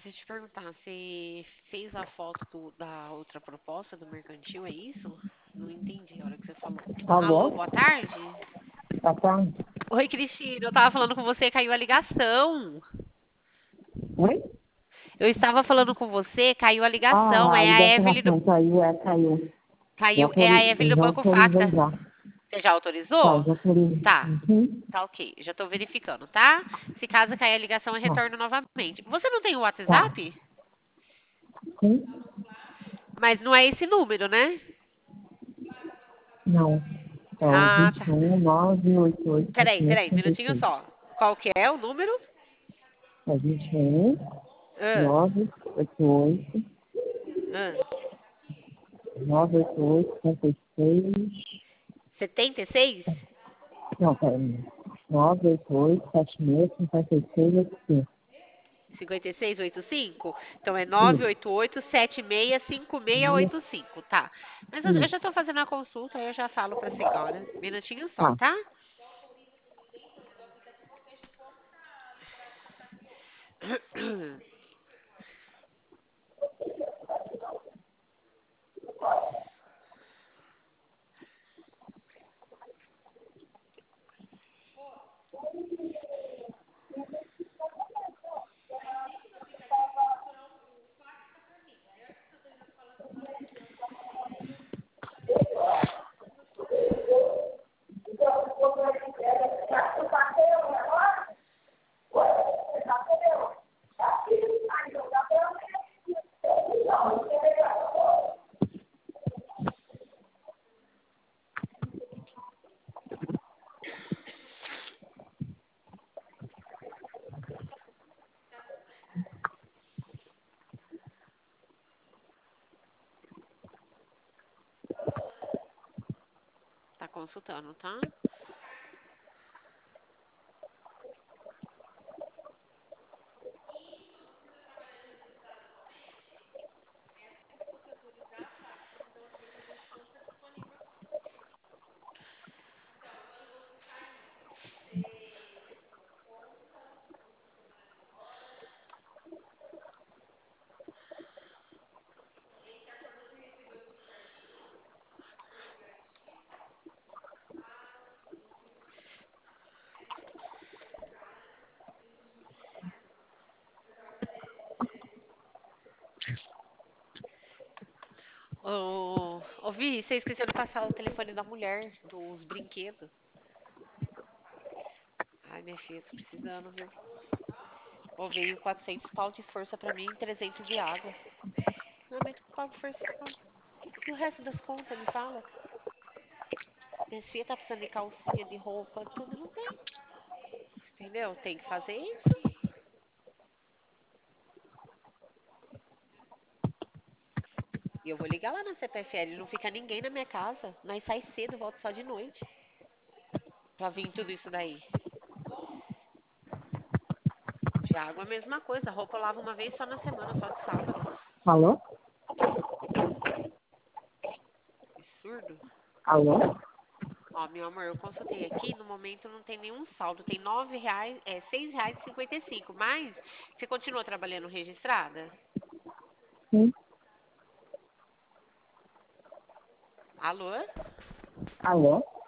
deixa eu te perguntar, você fez a foto da outra proposta do mercantil, é isso? Não entendi a hora que você falou. Alô, Alô? boa tarde? Tá tarde? Oi, Cristina, eu tava falando com você, caiu a ligação. Oi? Eu estava falando com você, caiu a ligação. Ah, a É a Evelyn do. ligação caiu, caiu. Caiu, é a Evelyn do Já Banco autorizei Facta. já. Você já Tá, autorizou? já autorizei. Tá, Uhum. tá ok. Já tô verificando, tá? Se caso cair a ligação, eu Tá, retorno novamente. Você não tem o tá. WhatsApp? Sim? Mas não é esse número, né? Não. É o Ah, tá. 21 988 Peraí, um minutinho 56. só. Qual que é o número? É 21 Ah, 988 ah. 988 56. 76? Não, peraí. 988 76 56 85. 5685? Então é Isso, 988 765685, tá. Mas eu isso. já tô fazendo a consulta, aí eu já falo pra senhora. Minutinho só, Tá. tá? Tá consultando, tá? Ô, Vi, você esqueceu de passar o telefone da mulher, dos brinquedos. Ai, minha filha, tô precisando, viu? Ô, veio 400 pau de força pra mim e 300 de água. Não, mas qual força? E o resto das contas, me fala? Minha filha tá precisando de calcinha, de roupa, tudo não tem. Entendeu? Tem que fazer isso. E eu vou ligar lá na CPFL, não fica ninguém na minha casa. Nós sai cedo, volta só de noite. Pra vir tudo isso daí. De água é a mesma coisa. A roupa eu lavo uma vez só na semana, só de sábado. Alô? Absurdo. Alô? Ó, meu amor, eu consultei aqui, no momento não tem nenhum saldo. Tem R$ 9, R$ 6,55. Mas você continua trabalhando registrada? Sim. Alô? Alô?